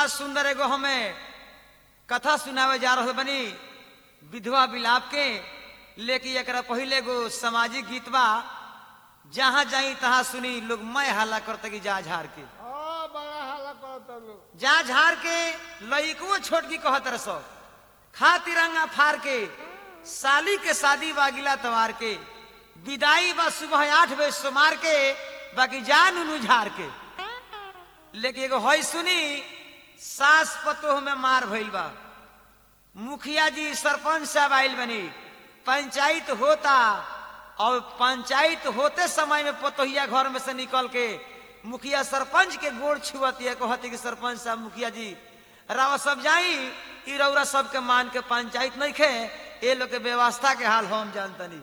सुंदर एगो हमें कथा सुनावे जा रहा बनी विधवा विलाप के, लेकिन एकरा पहले गो सामाजिक गीत बा। जहाँ जाई तहाँ सुनी लोग मैं हाला करते कि जा झाड़ के बड़ा हाला करता लोग। जा झाड़ के लइको छोटकी कहत रसो खा तिरंगा फाड़ के साली के शादी बागिला तवार के विदाई बा सुबह 8 बजे सोमार के बाकी जान उनु झाड़ के। लेकिन एगो हई सुनी सास पतोह में मार भइल बा। मुखिया जी सरपंच साहब आइल बनी, पंचायत होता और पंचायत होते समय में पतोहिया घर में से निकल के मुखिया सरपंच के गोड़ छुअती है, कहती कि सरपंच साहब मुखिया जी रावा सब जाई ई रौरा सबके मान के पंचायत नहीं खे, ये लोग के व्यवस्था के हाल हम जानतनी।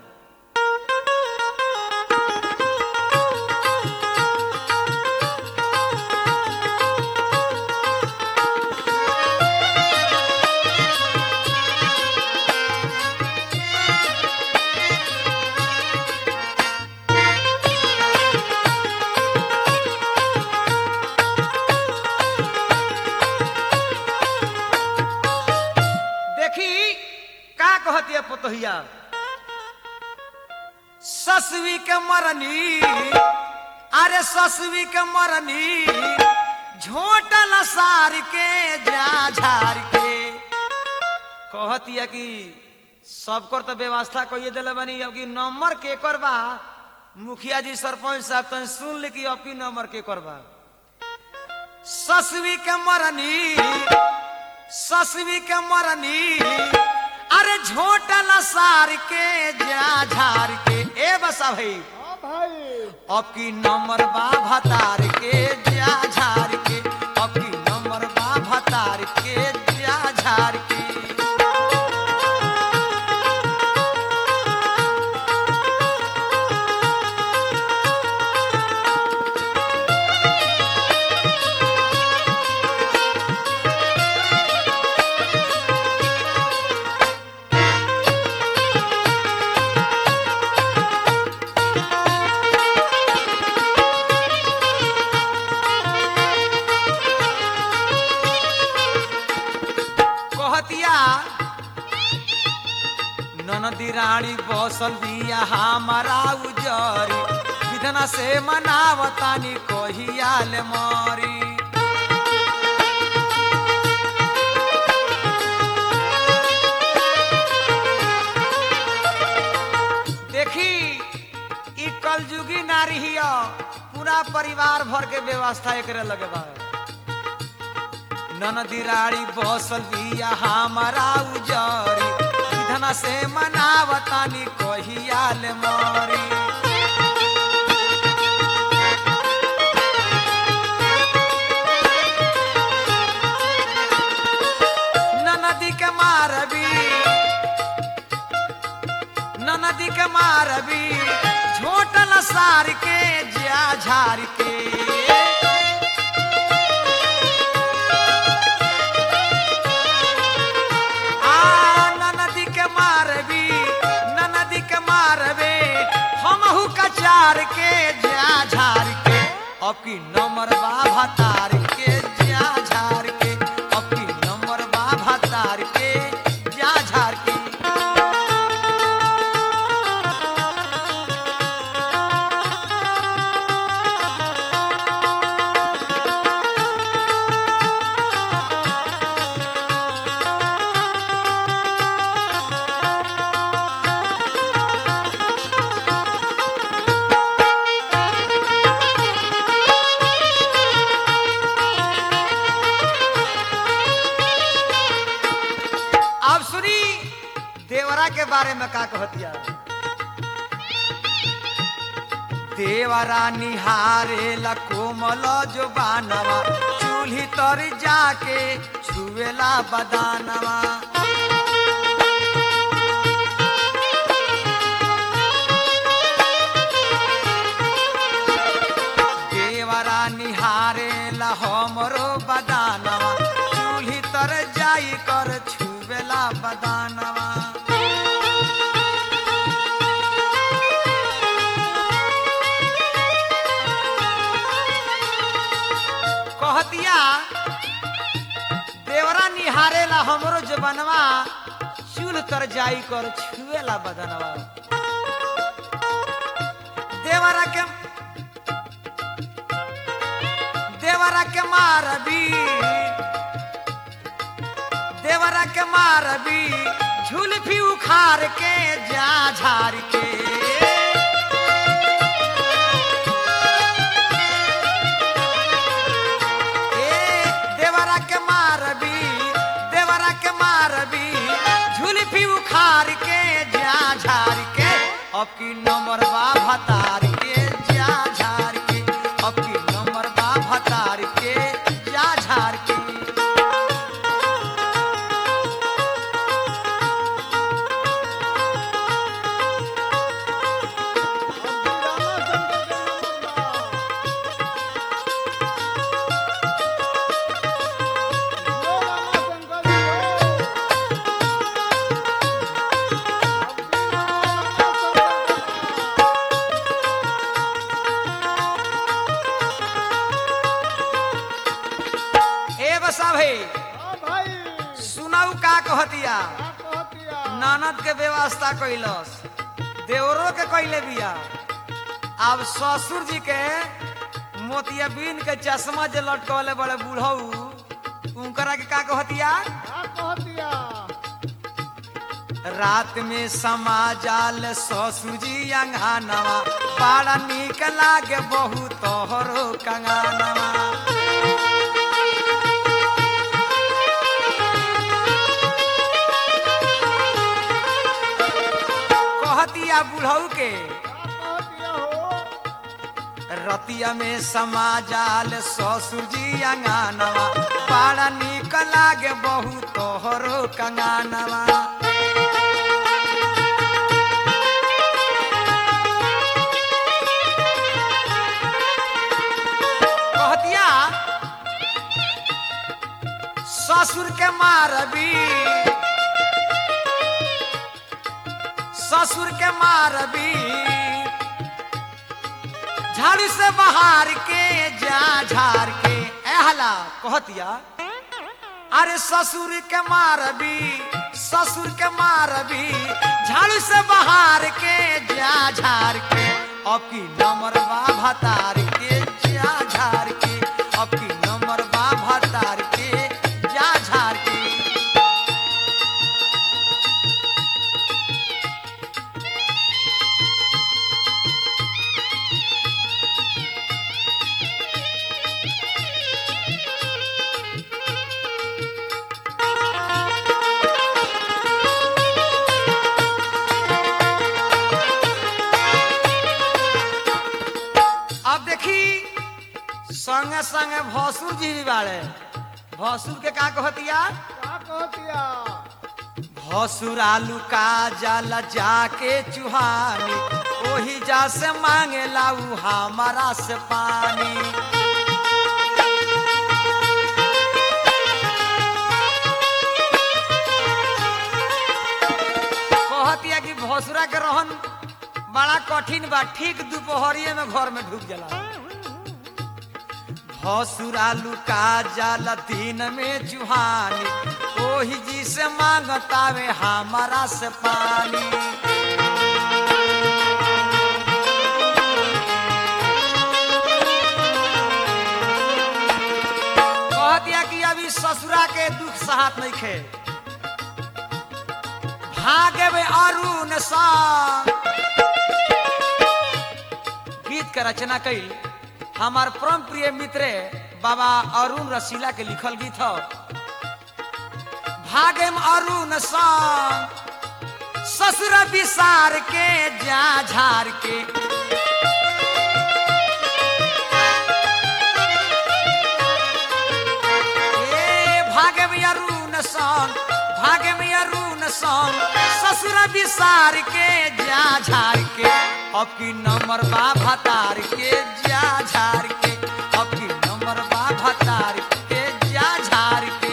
कहती है पतोहिया ससवी के मरनी, अरे ससवी के मरनी झोटल सार के जा झार के। कहती है कि सबकर तो व्यवस्था कोई दिले बनी, अब कि नंबर के करबा मुखिया जी सरपंच साहब तो सुन ली कि अपनी नंबर के करबा। ससवी के मरनी, ससवी के मरनी अरे झोटल सार के जा झार के। ए बसा भाई अब की नंबर बा भतार के जा झार के, अब की नंबर बा भतार के जा झार के। ननदी रानी बसल बिया हमारा उजरी, विधना से मनावतानी कहियाल मारी। देखी ई कलयुगी नारी हिया, पूरा परिवार भर के व्यवस्था एकरे लगे बा। ननदी रानी बसल बिया हमारा उजरी, विधना से मनावतानी कहियाल मारी। ननदी के मारबी, ननदी के मारबी झोटल सार के जा झार के। चार के जा झार के अब की नंबर बा भतार के जा झार के, अब की नंबर बा भतार के जा झार के। देवरा के बारे में का कहतिया। देवरा निहारे ला कोमल जो बानवा, चूल्ही तर जाके छुएला बदानवा। देवरा निहारे ला हमरो बदानवा, चूल्ही तर जाई कर छुएला बदानवा। कहतिया हमरो जबनवा चूल तर जाई कर छुएला बदनवा देवरा के मारबी झुलफी उखाड़ के जा झाड़ के झुलफी उखाड़ के जा झाड़ के अब की नंबर बा भतार के जा झाड़ के अब की नंबर बा भतार के जा झाड़ के कहतिया ननद के व्यवस्था कैलस देवरो के कैले बिया अब ससुर जी के मोतियाबिन के चश्मा जे लटकवले बड़े बूढ़ऊ उनकरा के का कहतिया रात में समा जाल ससुर जी अंगनावा बड़ा निक लागे बहुत तोहरो कंगनवा बुढ़ऊ के रतिया में समा जाल ससुर जी अंगनवा बड़ा निक लागे बहुत तोहरो कंगनवा कहतिया ससुर के मारबी झाड़ू से बाहर के जा झाड़ के एहला कहतिया अरे ससुर के मारबी झाड़ू से बाहर के जा झाड़ के अब की नंबर बा भतार के जा झाड़ के अब की नंबर बा भतार के जा झाड़ के संगे संगे भसुर जी भी बाड़े भसुर के का कहतिया भसुर आलू का जाला जाके चुहानी ओही जा से मांगे लाऊ हमारा से पानी कहतिया कि भसुरा के रहन बड़ा कठिन बा ठीक दोपहरिये में घर में ढुक जाला भसुर आलू का जाल दिन में चुहानी ओही जी से मांगतावे हमारा से पानी कह दिया कि अभी ससुरा के दुख सहत नहीं खे भागे वे अरुण संग गीत के रचना कई हमार परम प्रिय मित्र बाबा अरुण रसीला के लिखल गीत हो भागेम अरुण संग ससुर विसार के जा झाड़ के भागेम अरुण संग ससुर विसार के जा झाड़ के अब की नंबर बा भतार के जा झाड़ के अब की नंबर बा भतार के जा झाड़ के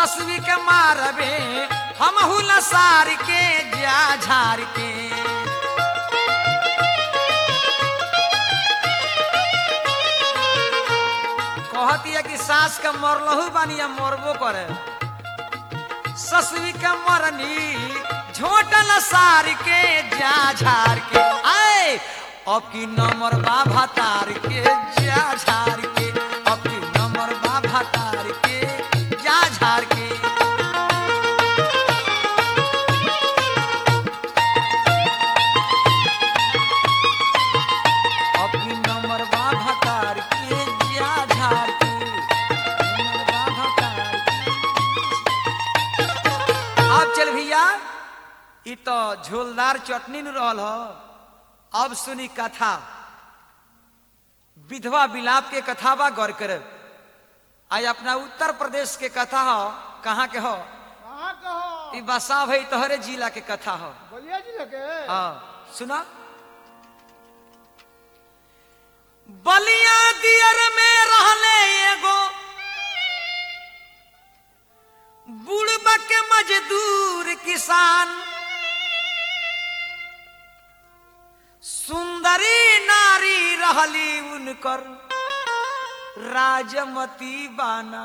ससुरी के मारबे हम हुला सार के जा झार के। कहती है कि सास का मरलहू बानी या मरबो करे। ससुरी के मरनी झोटल सार के जा झार के। आए अब की नंबर बाबा तार के जा झार के। अब की नंबर बाबा तार के जा झार के। अब की नंबर बाबा तार के जा झार के। नंबर बाबा तार के। अब चल भैया इ तो झोलदार चटनी न रहल हो। अब सुनी कथा विधवा विलाप के कथा बा गौर कर। आज अपना उत्तर प्रदेश के कथा हो। कहाँ के हो? कहाँ कहो? इ बसा भाई तोहरे जिला के कथा हो। बलिया जिले के? हाँ सुना। बलिया दियर में रहले एगो बुढ़बा के मजदूर किसान। सुंदरी नारी रहली उनकर राजमती बाना।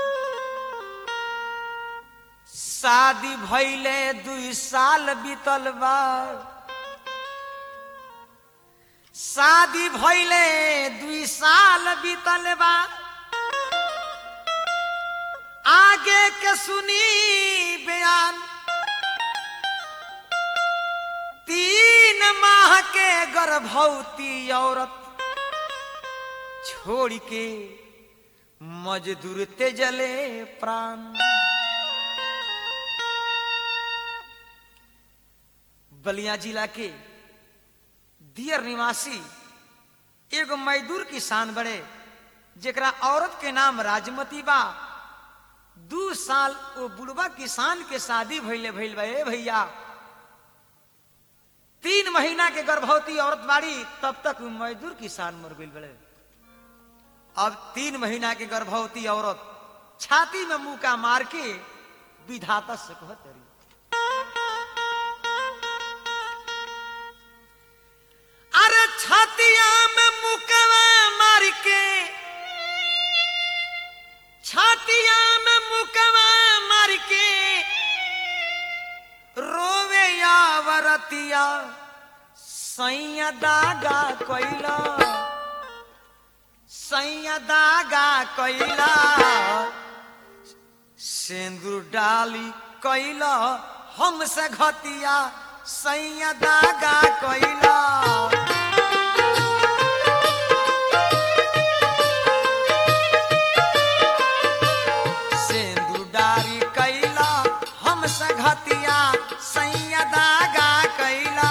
शादी भइले 2 साल बीतल बा। शादी भइले 2 साल बीतल बा। आगे के सुनी बयान। 3 माह के गर्भवती औरत छोड़ के मजदूर तेजले प्राण। बलिया जिला के दियर निवासी एगो मजदूर किसान बड़े जेकरा औरत के नाम राजमती बा। 2 साल वो बुढ़वा किसान के शादी भइले भइल बा। ए भैया 3 महीना के गर्भवती औरत बाड़ी तब तक मजदूर किसान मर गइल बड़े। अब 3 महीना के गर्भवती औरत छाती में मुका मार के विधाता से कहत रही, अरे छातिया में मुकवा मार के, छातिया में मुकवा मार के रोवे या वरतिया सैया दागा कोइला, सैया दागा कोइला सिंदूर डाली कोइला हमसे घतिया सैया दागा कोइला। सिंदूर डाली कोइला हमसे घतिया सैया दागा कोइला।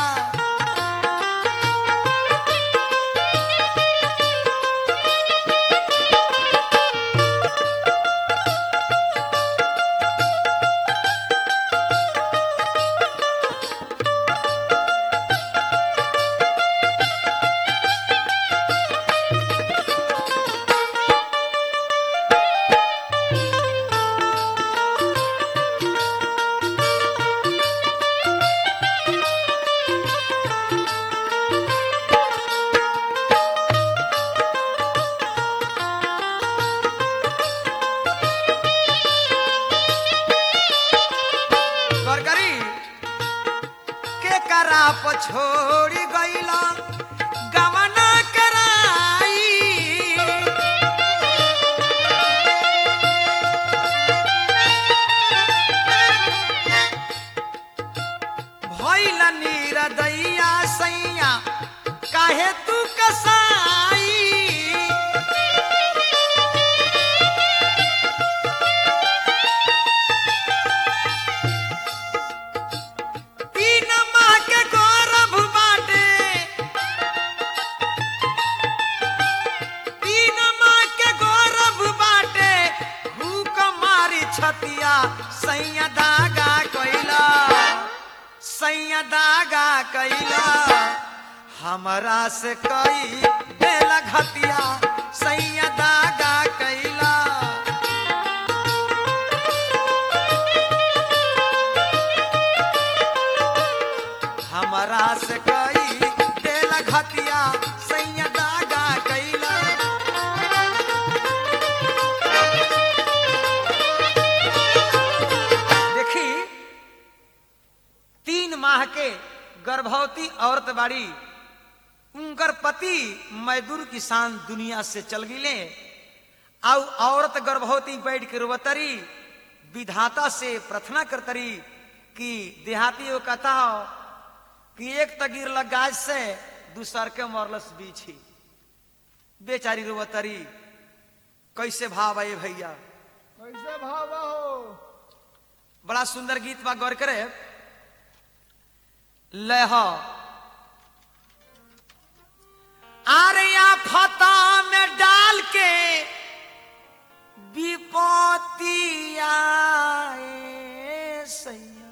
छोड़ी गईला गवना कराई, भइला निरदैया सैया काहे तू कसाई। छतिया सैया दागा कोइला, सैया दागा कोइला हमरा से कई बेला घतिया सैया दागा कोइला। के गर्भवती औरत बाड़ी, उनकर पति मजदूर किसान दुनिया से चल गिले। और औरत गर्भवती बैठ के रोवतरी, विधाता से प्रार्थना करतरी कि देहाती वो कहता हो कि एक तगीर लगा से दूसर के मरलस बीछी। बेचारी रोवतरी, कैसे भाव है भैया, कैसे भाव हो? बड़ा सुंदर गीत बा, गौर करे। लह आर्या फता में डाल के विपत्ति आए सैया।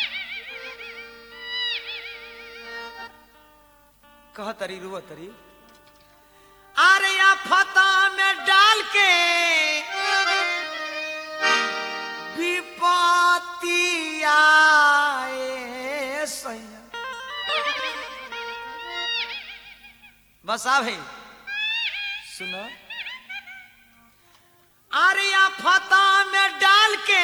कहतरी रुवतरी, आर्या फता में डाल के विपत्ति आए सैया। बस आ भाई सुनो, आर्या फता में डाल के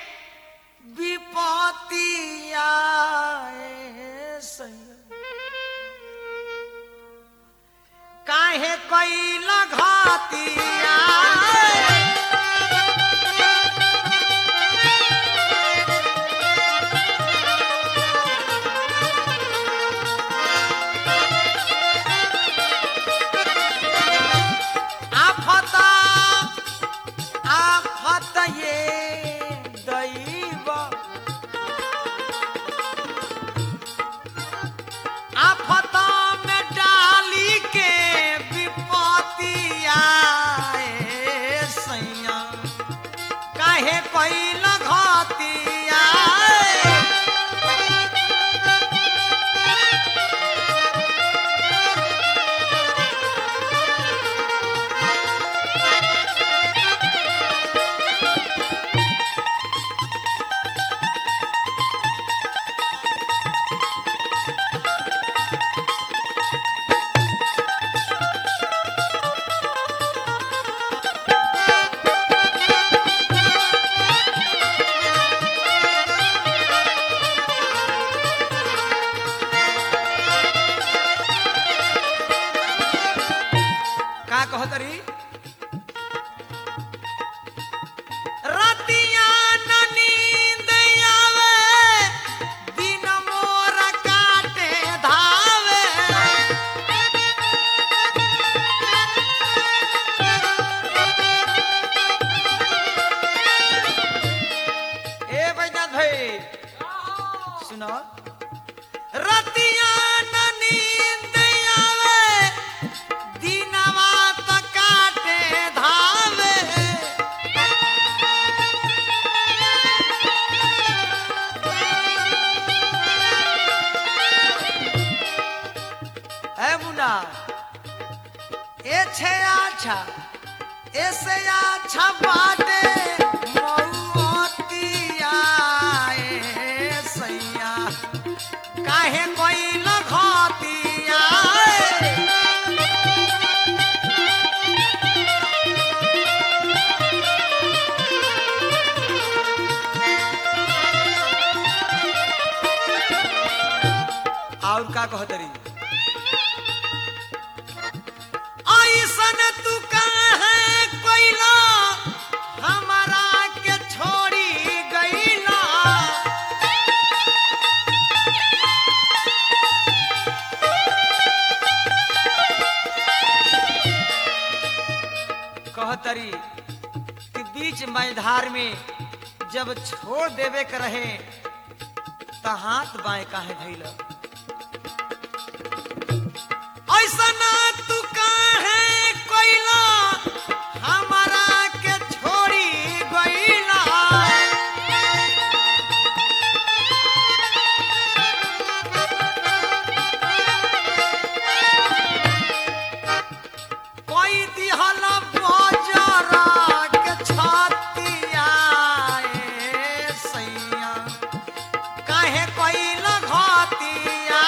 विपत्ति आए सैया। काहे कोई लगातिया ऐसे अच्छा बाटे मौतिया सैया। काहे कोई लगतिया और का कहतरी, ऐसन तू काहे कोइला हमारा के छोड़ी गईला। कहतरी कि बीच मैदान में जब छोड़ देवे के रहे तो हाथ बाएं काहे धइला। ऐसा तू काहे कोइला हमारा के छोड़ी गईला। कोई दिहल बजरा के छतिया सैया। काहे कोइला घतिया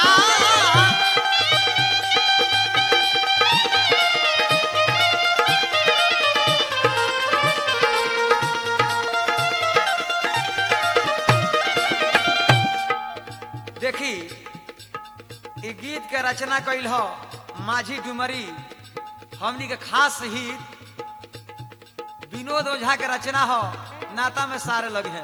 देखी इ गीत के रचना कइल हो माझी डुमरी, हमनी के खास हित विनोद ओझा के रचना हो, नाता में सारे लग है।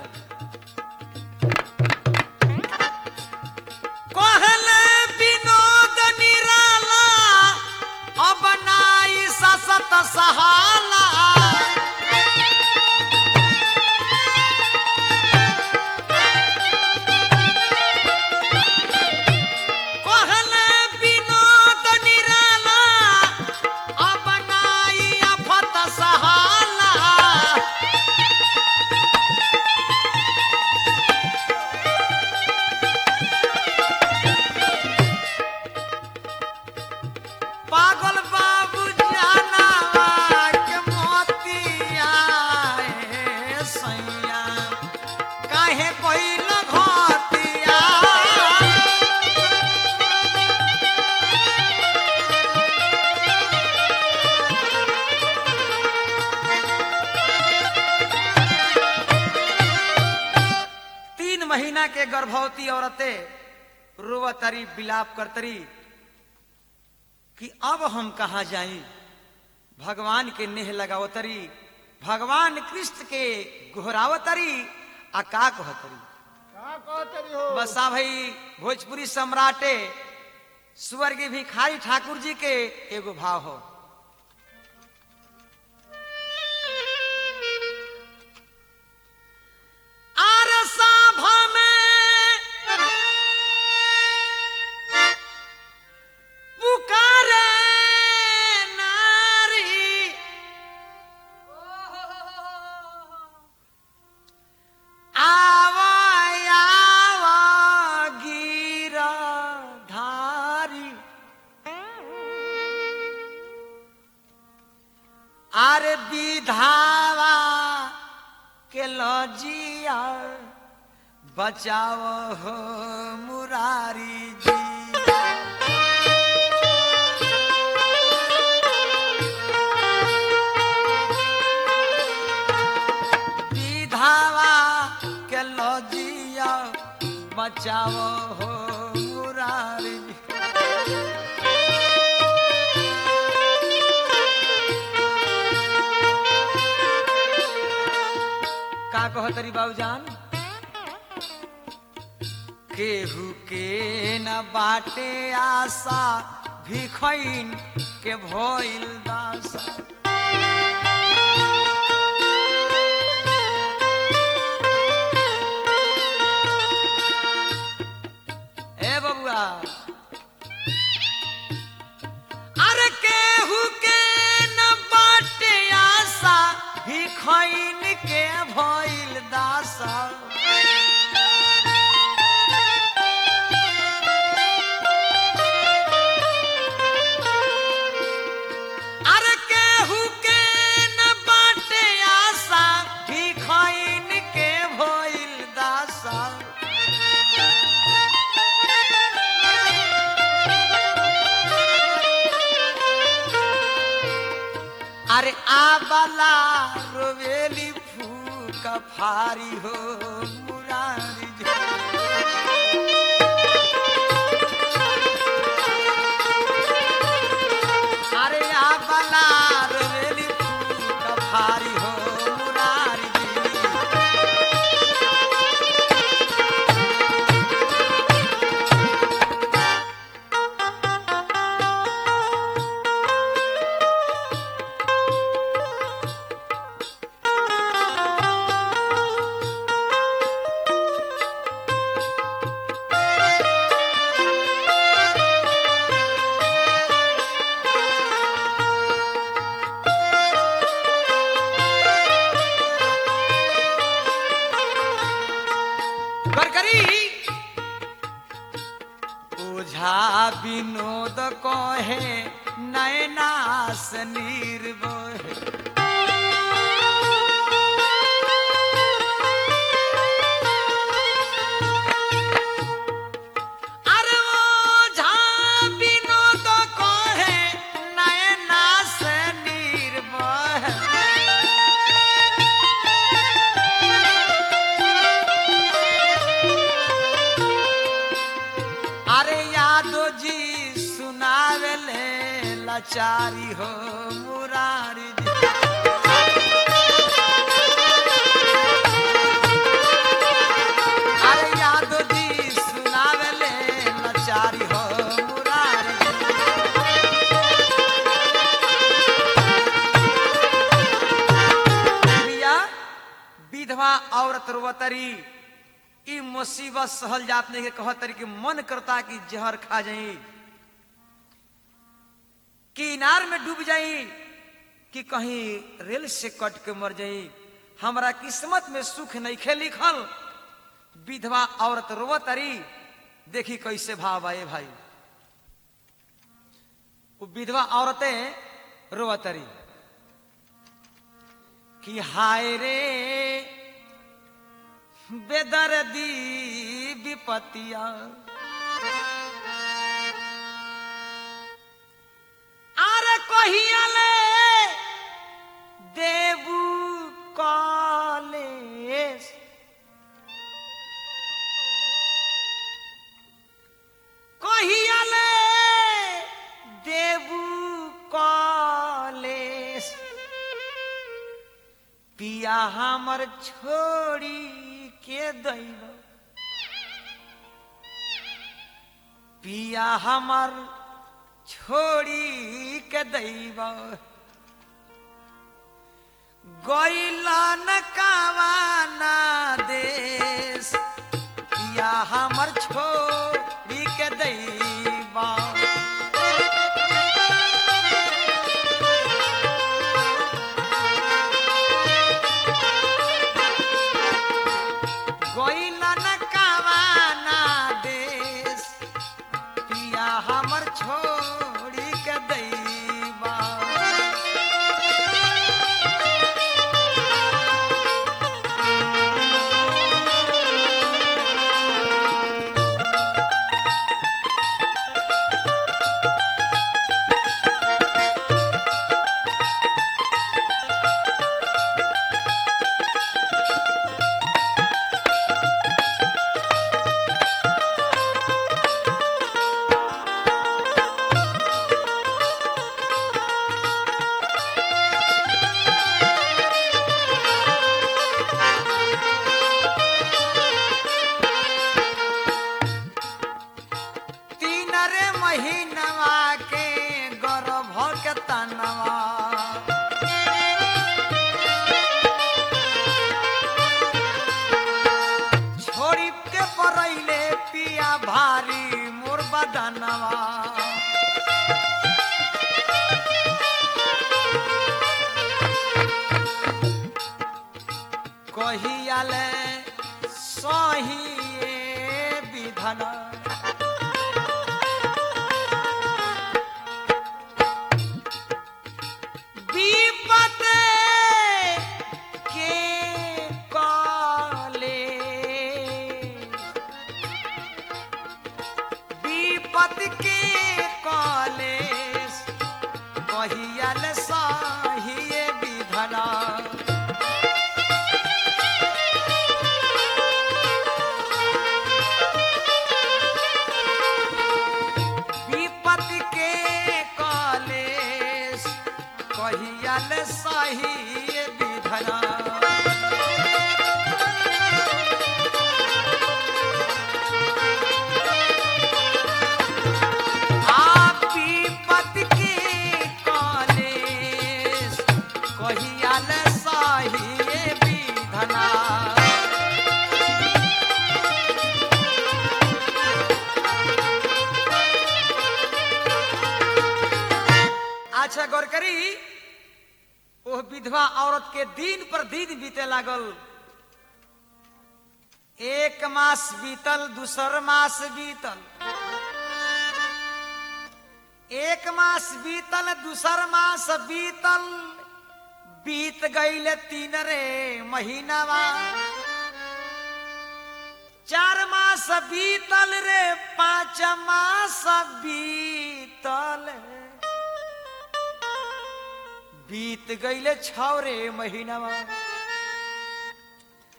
कहले विनोद निराला अब नाई ससत सहाला, पागल बाबू जानावा के मोतिया सैया काहे कोइल घतिया, तीन महीना के गर्भवती औरतें रोवतरी विलाप करतरी कि अब हम कहाँ जाई, भगवान के नेह लगावतरी, भगवान कृष्ण के गोहरावतरी आ का कहतरी। का कहतरी हो? बसा भाई भोजपुरी सम्राटे स्वर्गीय भिखारी ठाकुर जी के एगो भाव हो। आरसा भामे पुकारे नारी, आवा आवा गिरधारी, आरे विधावा के लजिया बचाओ हो मुरारी जी। विधावा के लजिया बचाओ हो मुरारी जी। का कहतरी बाबूजान, केहू के न बाटे आशा भिखैन के भइल दासा, ए बबुआ अरे केहू के न बाटे आशा भिखैन के भइल दासा, अरे केहू के न बाटे आशा भिखैन के भइल दासा, अरे आबला रोवेली फूक फारी हो मुरारी जी। अरे आबला रोवेली फूक फारी हो मुरारी जी। ओझा विनोद कहे नयनास निर्भय, अरे ओझा विनोद कहे नयनास निर्भय, अरे यादो जी लाचारी हो मुरारी जी। अरे यादव जी सुनावेले लाचारी हो मुरारी जी। भैया विधवा औरत रोवतरी ई मुसीबत सहल जात नहीं के कहतरी कि मन करता कि जहर खा जाई, कि इनार में डूब जाई, कि कहीं रेल से कट के मर जाई। हमरा किस्मत में सुख नहीं खे लिखल। विधवा औरत रोवतरी, देखी कैसे भाव आए भाई। वो विधवा औरतें रोवतरी कि हाय रे बेदर्दी विपतिया, आरे कहियाले देबू कॉलेज, कहियाले देबू कॉलेज, पिया हमर छोड़ी के दैव, पिया हमर छोड़ी के दैव, गइला न कावाना देश, पिया हमर छोड़ी के दैव। गइला न कावाना देश, पिया हमर छोड़ी के दैवा। महीनवा के गर्भ के तनवा, छोड़ी के परैले पिया भारी मोर बदनवा। कहियाले सही विधन, सही विधना। आप विपत के कॉलेज कहियाल सही विधना। अच्छा गौर करी, वो विधवा औरत के दिन पर दिन बीते लागल। एक मास बीतल, दूसर मास बीतल, एक मास बीतल, दूसर मास बीतल, बीत गईले 3 रे महीनावा। 4 मास बीतल रे, 5 मास बीतल, बीत गईले 6 रे महीनावा।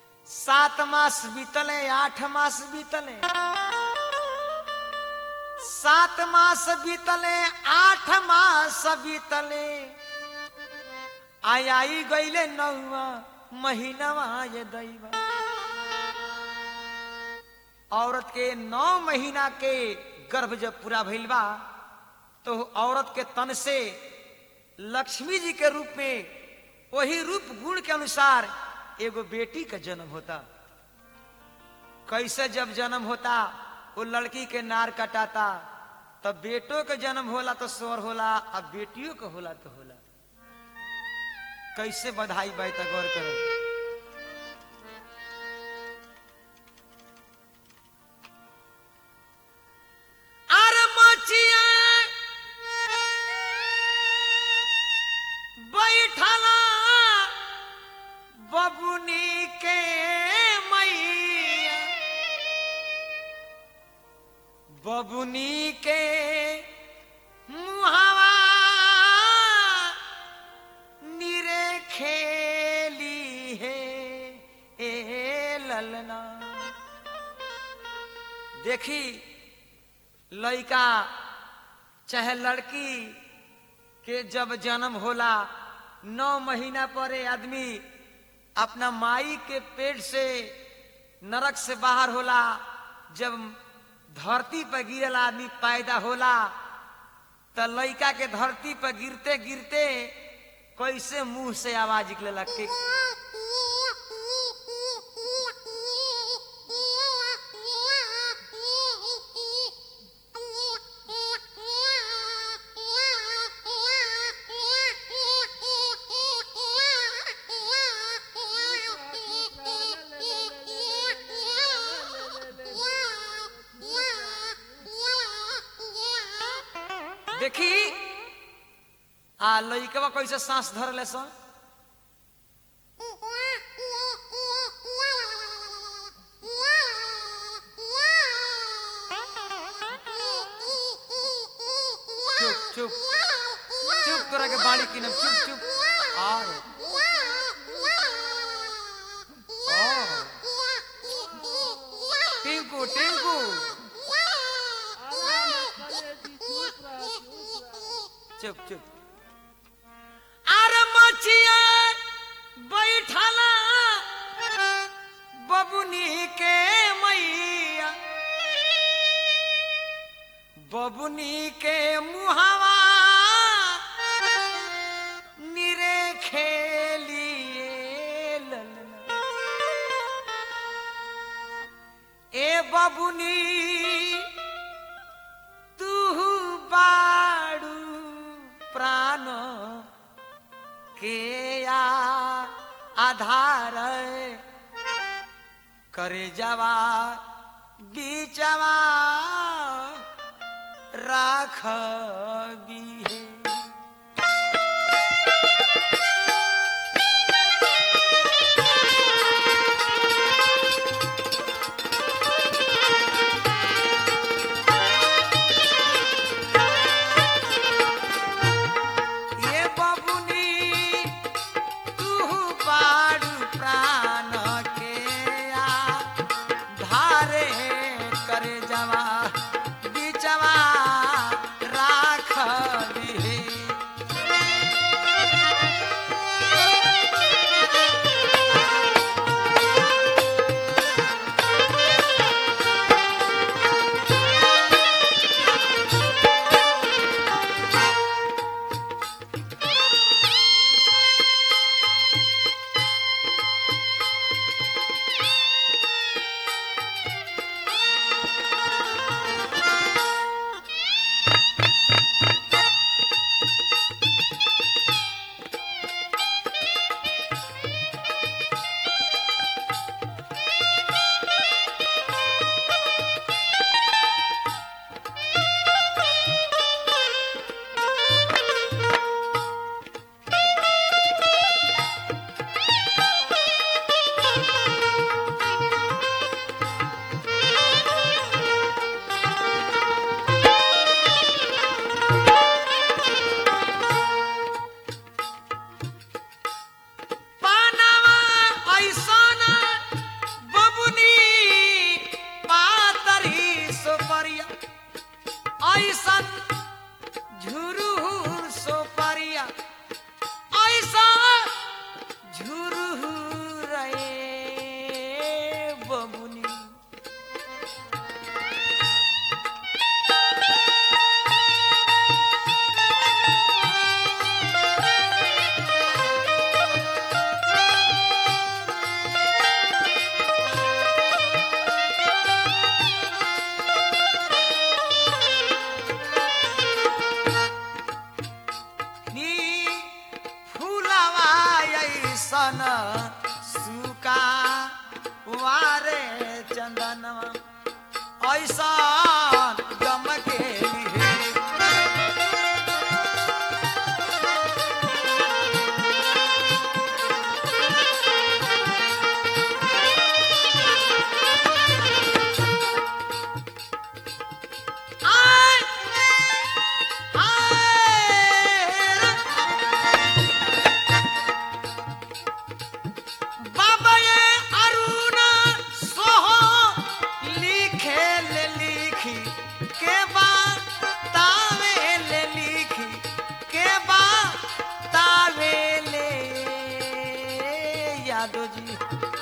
7 मास बीतले, 8 मास बीतले, 7 मास बीतले 8 मास बीतले आई गईले 9वां महीनावा ये दैवा। औरत के 9 महीना के गर्भ जब पूरा भइल बा तो औरत के तन से लक्ष्मी जी के रूप में वही रूप गुण के अनुसार एगो बेटी का जन्म होता। कैसे जब जन्म होता वो लड़की के नार कटाता, तब बेटों के जन्म होला तो स्वर होला, अब बेटियों का होला तो होला। कैसे बधाई बाई तक गौर करो। अरे मचिया बैठला बबुनी के मैया, बबुनी के मुहावा निरे खेली है ए ललना। देखी लड़का चाहे लड़की के जब जन्म होला 9 महीना पर आदमी अपना माई के पेट से नरक से बाहर होला। जब धरती पर गिरला आदमी पैदा होला तो लड़का के धरती पर गिरते गिरते कैसे मुंह से आवाज निकले लगती। देखी लइकवा कैसे सांस धर ले सन। चुप चुप चुप तोरा के बाड़ी की न चुप चुप। टिंकू टिंकू चुप चुप। अरे मचिया बैठला बबुनी के मैया, बबुनी के मुहावा निरे खेलिए ललना। ए बबुनी तू बाड़ू प्राण के आधार, करे जवा बीचवा राख भी है। बिचवा राख भी ऐसान गमकेली हे आय आय बाबा ये अरुणा सोहो लिखे ले लिखी के बा तावे ले लिखी के बा तावे ले यादव जी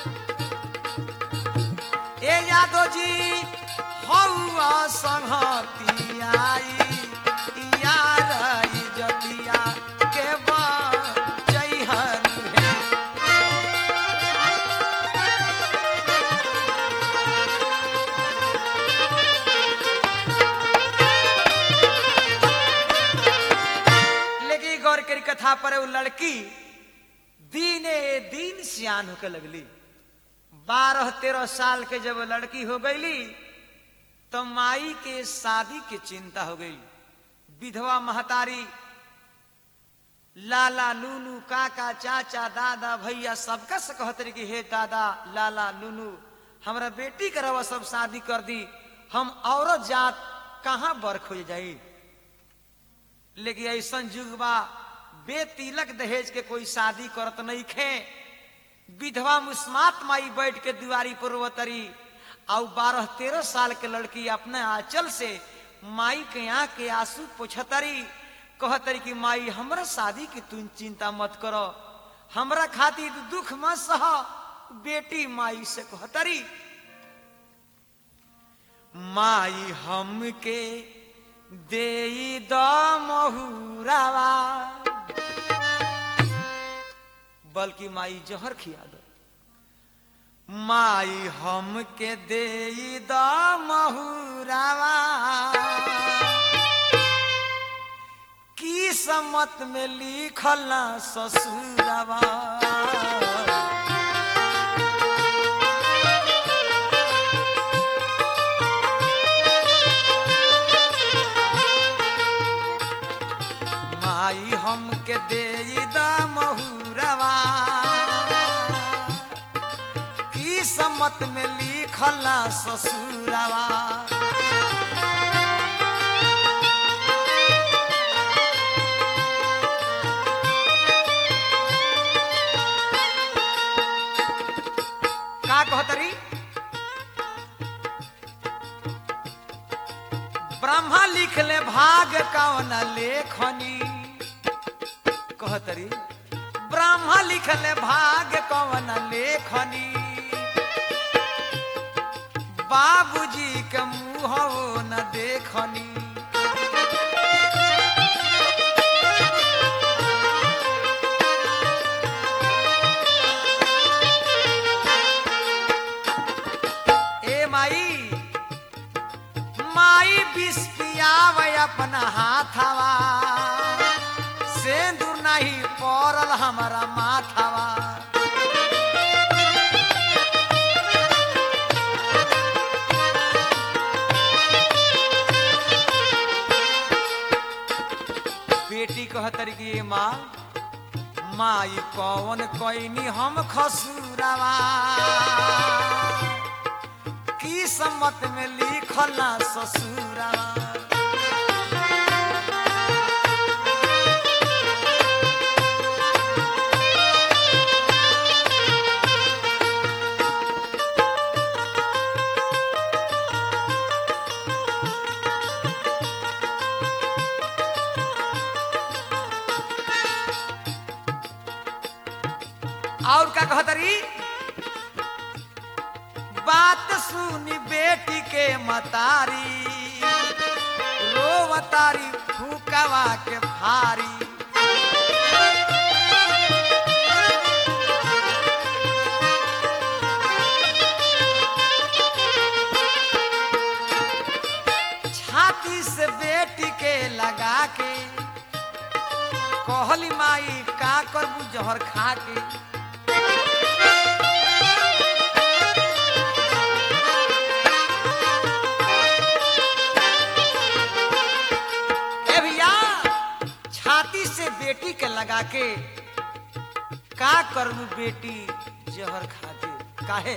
ए यादव जी हौआ संहती आई यार इजतिया के बा जइहन हे लेकिन गौर करी कथा पर वो लड़की दीने दिन सियान होके लगली 12-13 साल के जब वो लड़की हो गईली तो माई के शादी के चिंता हो गई। विधवा महतारी लाला नूनू काका चाचा दादा भैया सबका से कहते रहे कि हे दादा लाला नूनू हमरा बेटी के रवा सब शादी कर दी, हम औरत जात कहाँ बर खोज जाई। लेकिन ऐसा युग बा बेतिलक दहेज के कोई शादी करत नहीं खे। विधवा मुस्मात माई बैठ के दुआरी पर रोवतरी और 12-13 साल के लड़की अपने आंचल से माई के आंख के आंसू पोछतरी कहतरी कि माई हमरा शादी की तुम चिंता मत करो, हमरा खातिर दुख मत सह। बेटी माई से कहतरी माई हमके देई द महुरावा, बल्कि माई जहर खिया दो। माई हमके देई द महुरावा किस्मत में लिखल ना ससुरावा। माई हमके देई द महुरावा किस्मत में लिखल ना ससुरावा। का कहतरी ब्रह्मा लिखले भाग कौन लेखनी, कहतरी ब्रह्मा लिखले भाग कौन लेखनी बाबूजी के मुँह न देखनी। ए माई माई विष पियावे अपना हाथवा, सिंदूर नहीं पड़ल हमारा माथवा। बेटी कहतरी कि माँ माई कौन कोइनी हम खसुरावा किस्मत में लिखल ना ससुरावा। और का कहतरी बात सुनी बेटी के मतारी रोवतारी फूकवा के भारी। छाती से बेटी के लगा के कहली माई का करबू जहर खा के। के का करमु बेटी जहर खाते काहे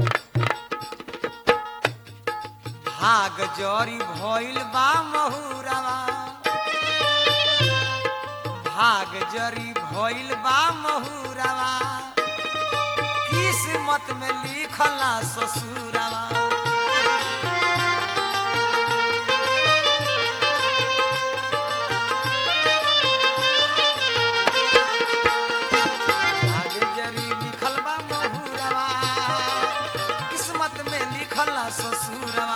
भाग जरी भइल बा महुरावा भाग जरी भइल बा महुरावा किस्मत में लिखला ससुरावा भाग जरी लिखल बा महुरावा किस्मत में लिखला ससुरावा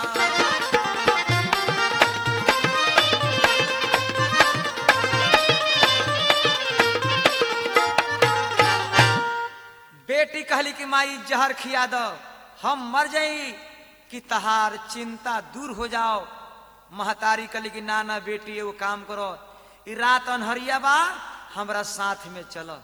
बेटी कहली कि माई जहर खिया दो हम मर जाई कि तहार चिंता दूर हो जाओ। महतारी कहली कि ना ना बेटी वो काम करो ई रात अनहरिया बा हमरा साथ में चलो।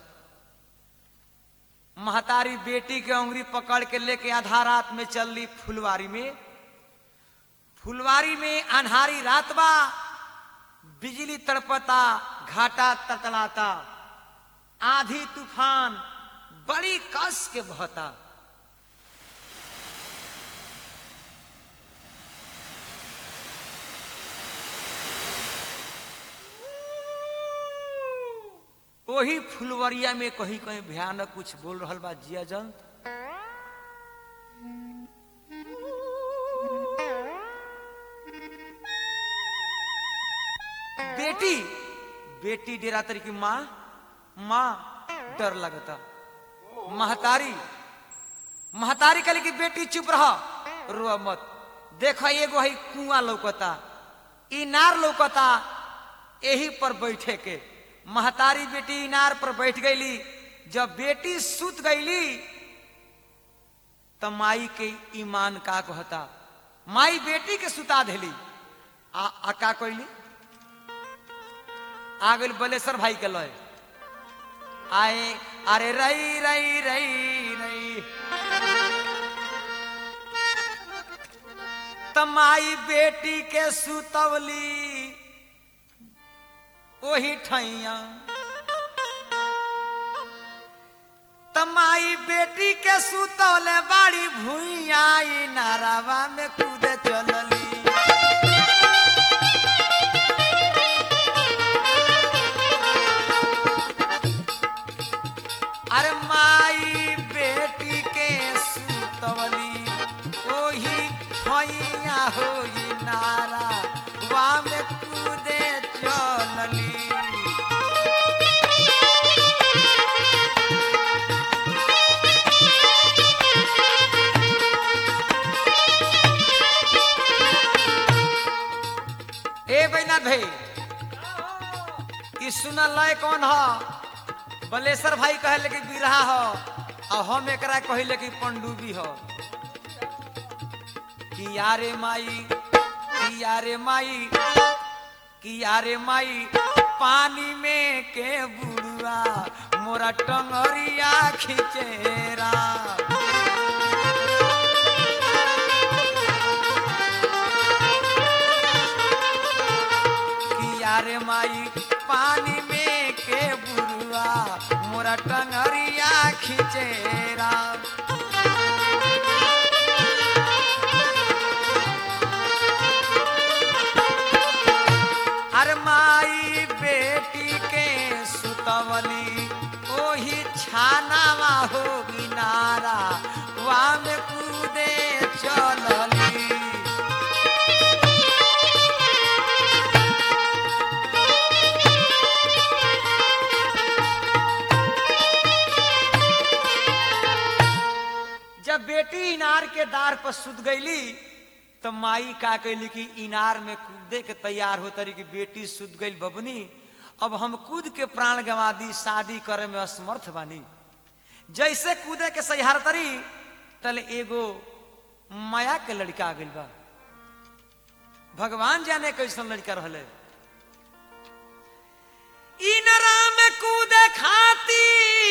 महतारी बेटी के उंगली पकड़ के लेके आधा रात में चल ली फुलवारी में। फुलवारी में अन्हारी रात बा बिजली तड़पता घाटा ततलाता आधी तूफान बड़ी कस के बहता। वही फुलवरिया में कहीं कहीं भयानक कुछ बोल रहल बा जिया जंत। बेटी बेटी डेरा तरी की माँ माँ डर लगता। महतारी महतारी कहली कि बेटी चुप रहो रो मत देखो एगो है कुआं लौकता इनार लौकता यही पर बैठे के। महतारी बेटी इनार पर बैठ गईली। जब बेटी सुत गईली तो माई के ईमान का कहता माई बेटी के सुता देली आ का कहली आ गई बलेसर भाई के लय आए अरे रई रई रई रई तमाई बेटी के सुतवली वही ठैया तमाई बेटी के सुतवले बाड़ी भुइया नारावा में कूदे चलली। अरे माई बेटी के सुतवली ओही भैया होई नारा वा में कूदे चलली। ए बैनाथ भाई ई सुनल लय कौन ह? बलेसर भाई कहले कि बिरहा हो और हम एकरा कहले कि पंडुबी हो। कि यारे माई कि यारे माई कि यारे माई पानी में के बुड़ुआ मोरा टंगरिया खिचेरा। कि यारे माई पानी में के बुड़ुआ मोरा टंगरिया खिचेरा। अरे माई बेटी के सुतवली ओही छानावा होगी नारा वा में कूदे चलली। जब बेटी इनार के दार पर सुत गईली तो माई का कहली कि इनार में कूदे के तैयार हो तरी कि बेटी सुत गई बबनी अब हम कूद के प्राण गंवा दी शादी करे में असमर्थ बानी। जैसे कूदे के सहार तरी तले एगो माया के लड़का आ गइल बा। भगवान जाने कैसन लड़का रहले। इनरा में कूदे खाती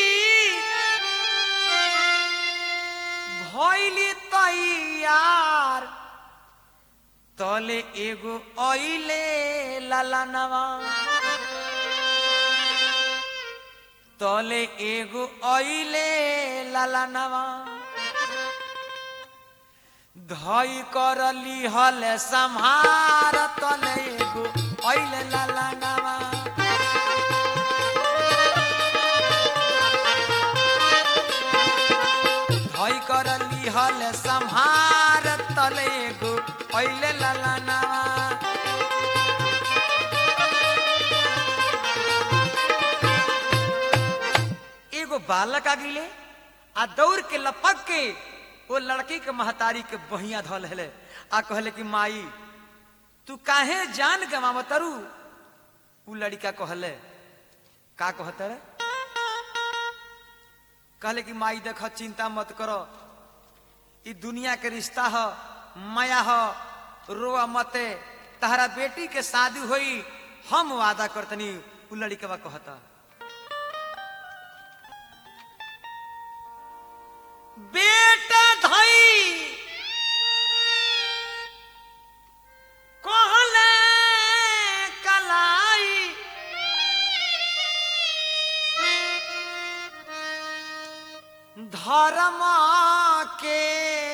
भइली तैयार तले एगो ओइले ललनवा। तले एगो अइले ललनवा धई कर लिहल संहार तले एगो अइले ललनवा धई कर लिहल संहार तले एगो अइले ललनवा एगो बालक आगिले आ दौड़ के लपक के वो लड़की के महतारी के बहिया धल हेले आ कहले कि माई तू काहे जान गवावतरू उ लड़का कहले का कहत रे कहले कि माई देख चिंता मत करो ई दुनिया के रिश्ता ह माया ह रोआ मते तहरा बेटी के शादी होई हम वादा करतनी उ लड़का कहता बेटा धई कहले कलाई धर्म के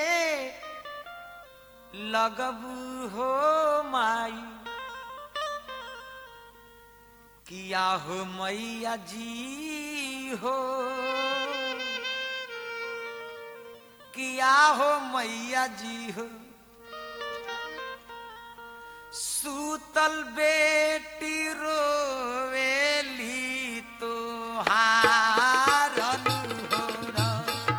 लगबू हो माई किया हो मैया जी हो किया हो मैया जी हो सूतल बेटी रोवेली तो हारन हो रा।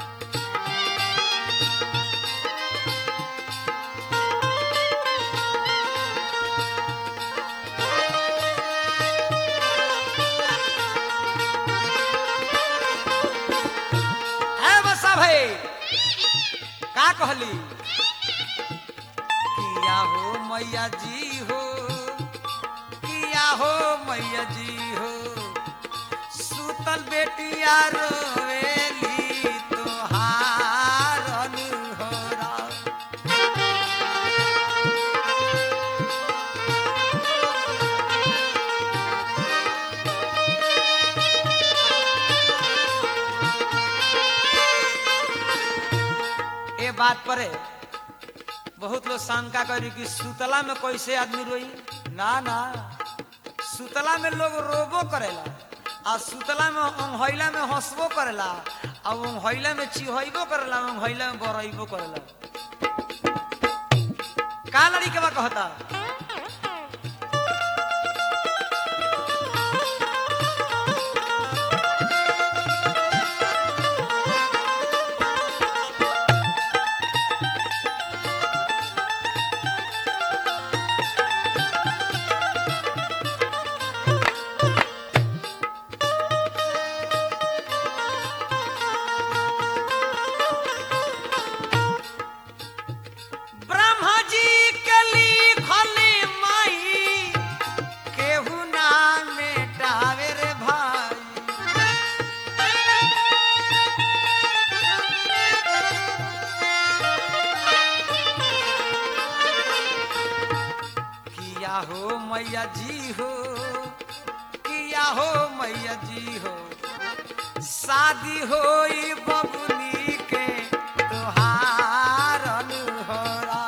है बसा भाई का कहली किया हो मैया जी हो किया हो मैया जी हो सूतल बेटिया रोवेली तोहारन हो रा। ये बात पर है बहुत लोग शंका करी कि सुतला में कैसे आदमी रोई ना ना सुतला में लोग रोबो करेला आ सुतला में ओंघैला में हंसबो करेला आ ओंघैला में चिहैबो करेला ओंघैला में बरैबो करेला का लड़ी के बा कहता मैया जी हो किया हो मैया जी हो शादी होई बबुनी के तोहारन हो रा।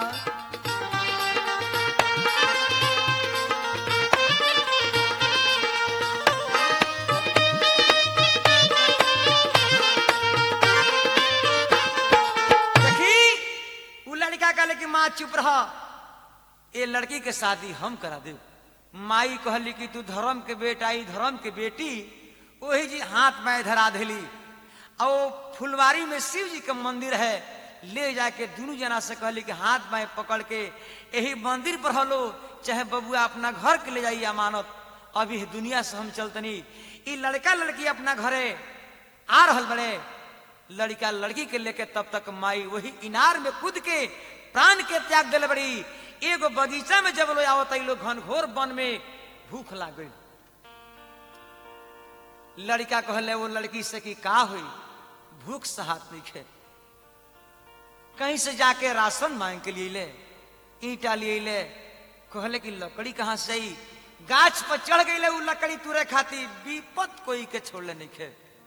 देखी उ लड़का कहले कि माँ चुप रह ये लड़की के शादी हम करा दे। माई कहली कि तू धर्म के बेटा आई धर्म के बेटी वही जी हाथ में धरा देली और फुलवारी में शिव जी का मंदिर है ले जाके दोनों जना से कहली कि हाथ में पकड़ के यही मंदिर पर हलो चाहे बबुआ अपना घर के ले जाइए अमानत अभी दुनिया से हम चलतनी। ये लड़का लड़की अपना घरे आ रहल बड़े लड़का लड़की के लेके तब तक माई वही इनार में कूद के प्राण के त्याग दिले बड़ी। एगो बगीचा में जब लोग आवत लोग घनघोर वन में भूख लाग गई। लड़का कहले वो लड़की से कि का हुई भूख सहात नहीं खे कहीं से जाके राशन मांग के लिए ले ईटा लिए ले। कहले कि लकड़ी कहाँ से आई गाछ पर चढ़ गई वो लकड़ी तुरे खाती विपत कोई के छोड़ले नहीं खे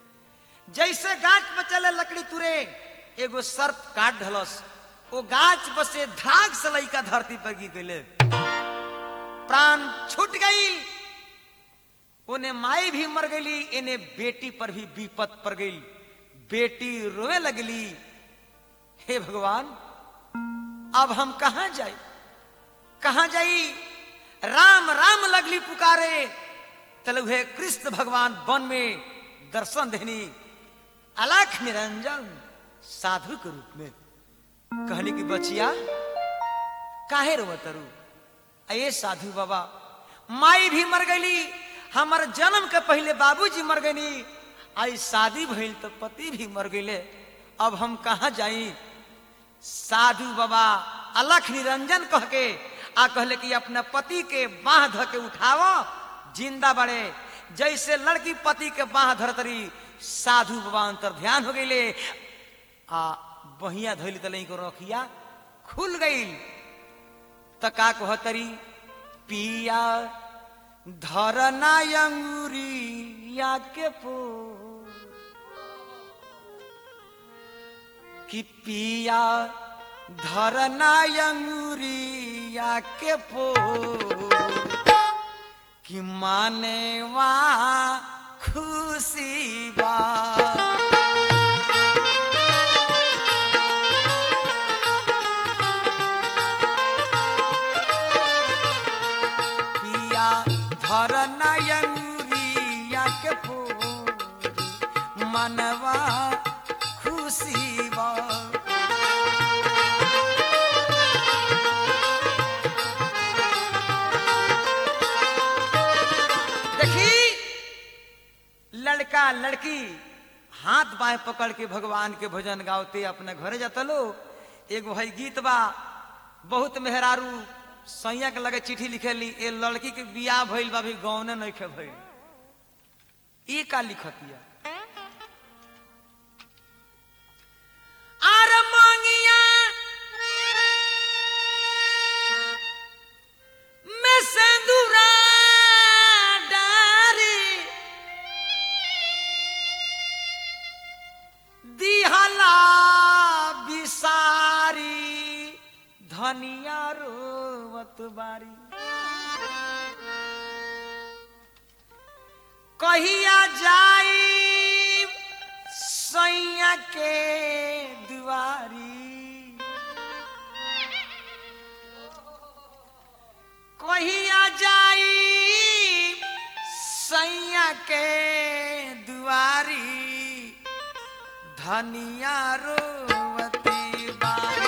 जैसे गाछ पर चले लकड़ी तुरे एगो सर्प काट ढलस, वो गाछ पर से धाग से लइका धरती पर गिर गइले, प्राण छूट गई। उन्हें माई भी मर गई, इन्हें बेटी पर भी विपत पड़ गई। बेटी रोए लगली, हे भगवान अब हम कहां जाए, कहां जाई। राम राम लगली पुकारे, तलु है कृष्ण भगवान वन में दर्शन देनी, अलख निरंजन साधु के रूप में। कहने की बचिया काहे रोवतरू, अये साधु बाबा माई भी मर गई, हमार जन्म के पहले बाबूजी मर गई, आई शादी भइल तो पति भी मर गए, अब हम कहां जाई। साधु बाबा अलख निरंजन कह के आ कहले कि अपना पति के बाह धर के उठावो, जिंदा बड़े। जैसे लड़की पति के बाह धरतरी, साधु बाबा अंतर ध्यान हो गई, आ बहिया धोली तलई को रखिया खुल गई। तका कहतरी पिया धरना अंगुरिया के पो, कि पिया धरना अंगुरिया के पो, कि माने वहाँ खुशी बा। पिया धरना अंगुरिया के पो, मनवा खुशी बा। लड़का लड़की हाथ बाएं पकड़ के भगवान के भजन गावते अपने घरे जाता लो। एगो है गीत बा, बहुत मेहरारू सैया के लगे चिट्ठी लिखेली, ए लड़की के बियाह भइल बा भी गौने नहीं खे भइल, ई का लिखतिया। आर मांगिया में सिंदूरा दिहला बिसारी, धनिया रोवत बारी। कहिया जाई सैया के दुआरी, कहिया जाई सैया के दुआरी, धनिया रोवती बारी।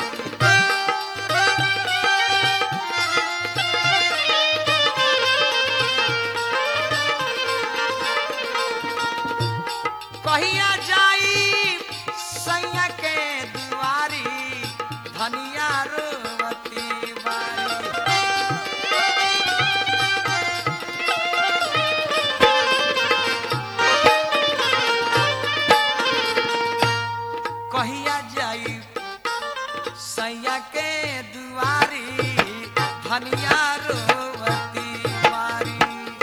कहिया जाई सैया के दुआरी, धनिया रोवती बारी। कहिया जाई सैया के दुआरी, धनिया रोवती बारी।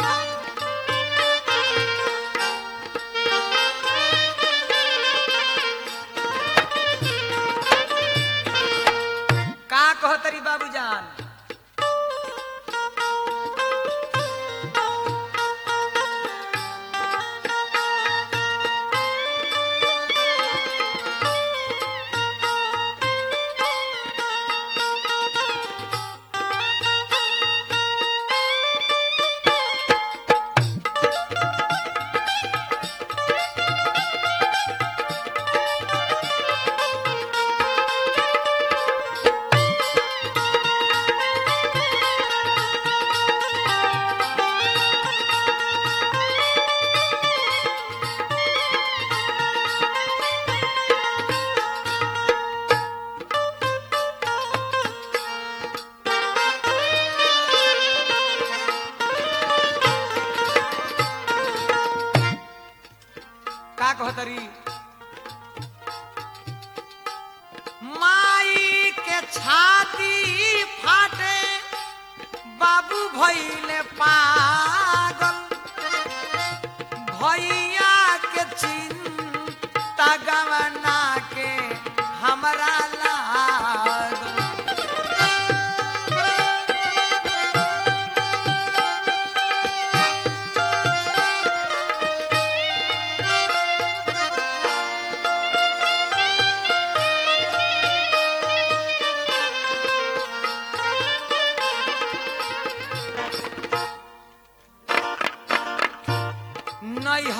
का कहतरी बाबूजान, का कहतरी माई के छाती फाटे, बाबू भइले पागल, भैया के चिंता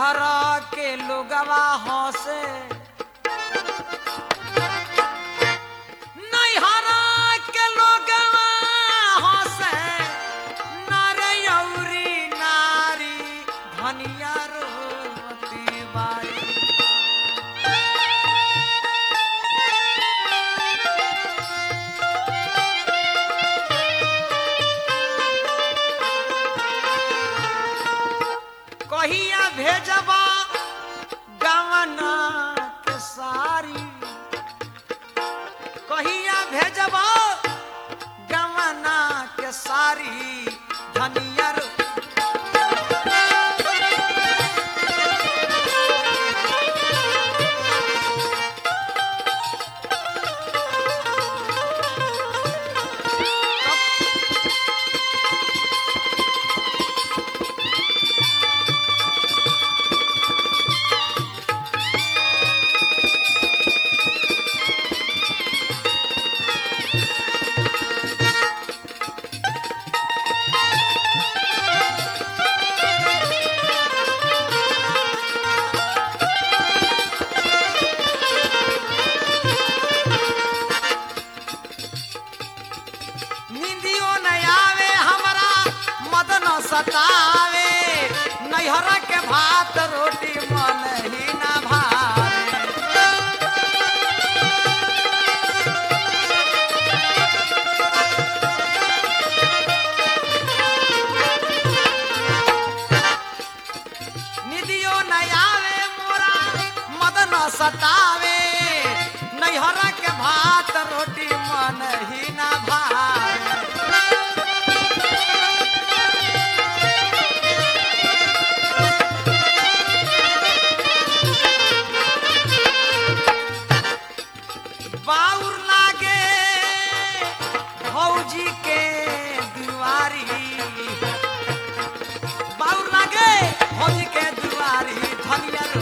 नैहरा के लोगवा हंसे नैहरा के लोगवा हंसे नारे औरी नारी धनिया रोती बाई कहिया भेजबा गवना के सारी कहिया भेजबा गवना के सारी धनिया रो निंदियो न आवे हमरा मदन सतावे नैहरा के भात रोटी मन ही न भावे निंदियो न आवे मोरा मदन सतावे नैहरा के भात रोटी मन ही न भावे बाउर लागे भौजी के दुआरी बाउर लागे भौजी के दुआरी धनिया